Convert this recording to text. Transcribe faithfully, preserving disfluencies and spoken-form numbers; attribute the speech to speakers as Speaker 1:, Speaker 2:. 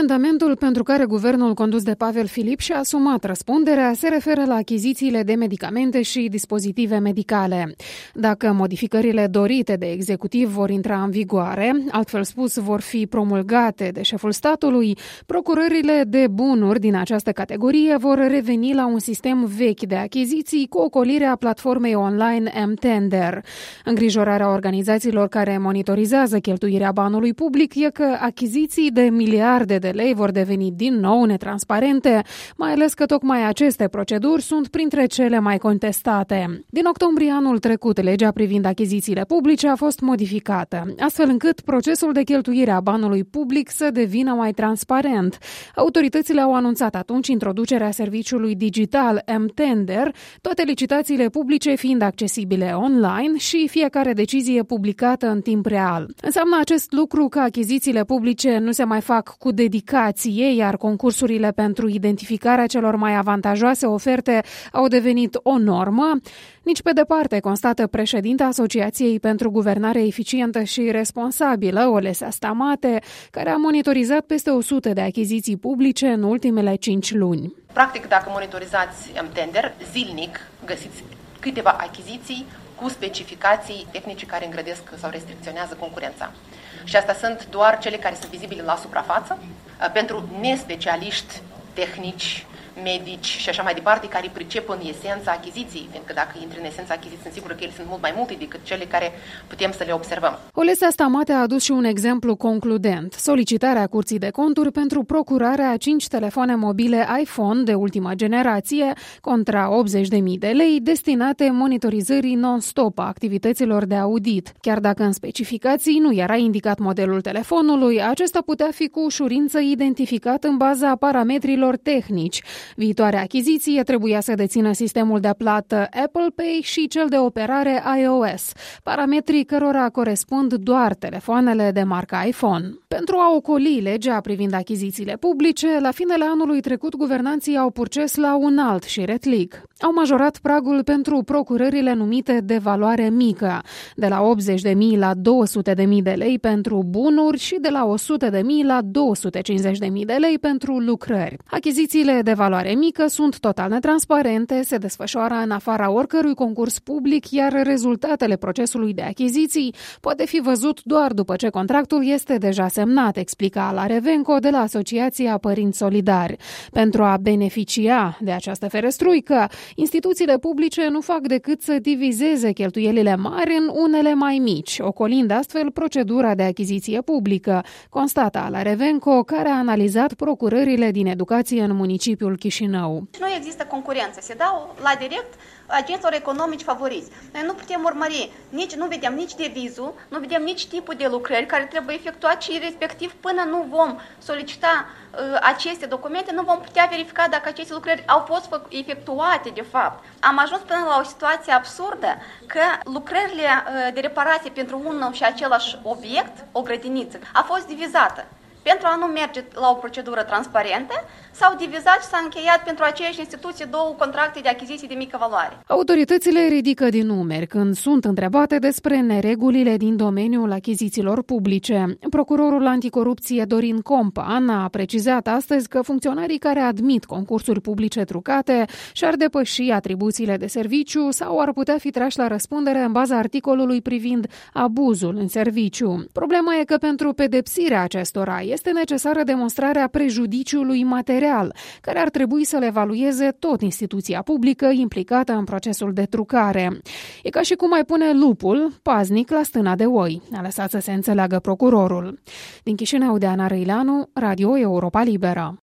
Speaker 1: Amendamentul pentru care guvernul condus de Pavel Filip și-a asumat răspunderea se referă la achizițiile de medicamente și dispozitive medicale. Dacă modificările dorite de executiv vor intra în vigoare, altfel spus vor fi promulgate de șeful statului, procurările de bunuri din această categorie vor reveni la un sistem vechi de achiziții cu ocolirea platformei online M-Tender. Îngrijorarea organizațiilor care monitorizează cheltuirea banului public e că achiziții de miliarde de lei vor deveni din nou netransparente, mai ales că tocmai aceste proceduri sunt printre cele mai contestate. Din octombrie anul trecut, legea privind achizițiile publice a fost modificată, astfel încât procesul de cheltuire a banului public să devină mai transparent. Autoritățile au anunțat atunci introducerea serviciului digital M-Tender, toate licitațiile publice fiind accesibile online și fiecare decizie publicată în timp real. Înseamnă acest lucru că achizițiile publice nu se mai fac cu dedicație, iar concursurile pentru identificarea celor mai avantajoase oferte au devenit o normă? Nici pe departe, constată președinta Asociației pentru Guvernare Eficientă și Responsabilă, Olesea Stamate, care a monitorizat peste o sută de achiziții publice în ultimele cinci luni.
Speaker 2: Practic, dacă monitorizați M-Tender, zilnic găsiți câteva achiziții cu specificații tehnice care îngrădesc sau restricționează concurența. Și astea sunt doar cele care sunt vizibile la suprafață, pentru nespecialiști tehnici, medici și așa mai departe, care pricep în esența achiziției, pentru că dacă intri în esența achiziției, sunt sigură că ele sunt mult mai multe decât cele care putem să le observăm.
Speaker 1: Olesea Stamate a adus și un exemplu concludent: solicitarea Curții de Conturi pentru procurarea a cinci telefoane mobile iPhone de ultima generație contra optzeci de mii de lei destinate monitorizării non-stop a activităților de audit. Chiar dacă în specificații nu era indicat modelul telefonului, acesta putea fi cu ușurință identificat în baza parametrilor tehnici. Viitoarea achiziție trebuia să dețină sistemul de plată Apple Pay și cel de operare iOS, parametrii cărora corespund doar telefoanele de marca iPhone. Pentru a ocoli legea privind achizițiile publice, la finele anului trecut guvernanții au purces la un alt șiretlic. Au majorat pragul pentru procurările numite de valoare mică, de la optzeci de mii la două sute de mii de lei pentru bunuri și de la o sută de mii la două sute cincizeci de mii de lei pentru lucrări. Achizițiile de valoare mică sunt total netransparente, se desfășoară în afara oricărui concurs public, iar rezultatele procesului de achiziții poate fi văzut doar după ce contractul este deja semnat, explica Ala Revenco de la Asociația Părinți Solidari. Pentru a beneficia de această ferestruică, instituțiile publice nu fac decât să divizeze cheltuielile mari în unele mai mici, ocolind astfel procedura de achiziție publică, constată Ala Revenco, care a analizat procurările din educație în municipiul Chișinău.
Speaker 3: Nu există concurență, se dau la direct agenților economici favoriți. Noi nu putem urmări, nici, nu vedem nici devizul, nu vedem nici tipul de lucrări care trebuie efectuat și respectiv până nu vom solicita uh, aceste documente, nu vom putea verifica dacă aceste lucrări au fost efectuate de fapt. Am ajuns până la o situație absurdă că lucrările uh, de reparație pentru unul și același obiect, o grădiniță, a fost divizată. Pentru a nu merge la o procedură transparentă, s-au divizat și s-a încheiat pentru aceeași instituție două contracte de achiziții de mică valoare.
Speaker 1: Autoritățile ridică din numeri când sunt întrebate despre neregulile din domeniul achizițiilor publice. Procurorul anticorupție Dorin Compan a precizat astăzi că funcționarii care admit concursuri publice trucate și-ar depăși atribuțiile de serviciu sau ar putea fi trași la răspundere în baza articolului privind abuzul în serviciu. Problema e că pentru pedepsirea acestora este necesară demonstrarea prejudiciului material, care ar trebui să le evalueze tot instituția publică implicată în procesul de trucare. E ca și cum ai pune lupul paznic la stâna de oi, a lăsat să se înțeleagă procurorul. Din Chișinău, de Ana Răileanu, Radio Europa Liberă.